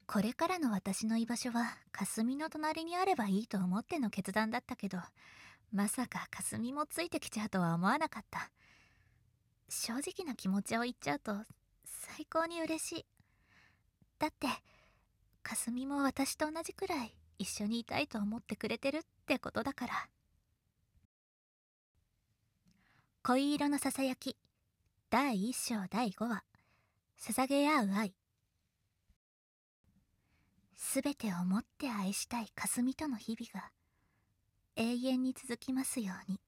これからの私の居場所は、かすみの隣にあればいいと思っての決断だったけど、まさかかすみもついてきちゃうとは思わなかった。正直な気持ちを言っちゃうと、最高に嬉しい。だって、かすみも私と同じくらい一緒にいたいと思ってくれてるってことだから。恋色のささやき、第1章第5話、捧げ合う愛。すべてをもって愛したいかすみとの日々が永遠に続きますように。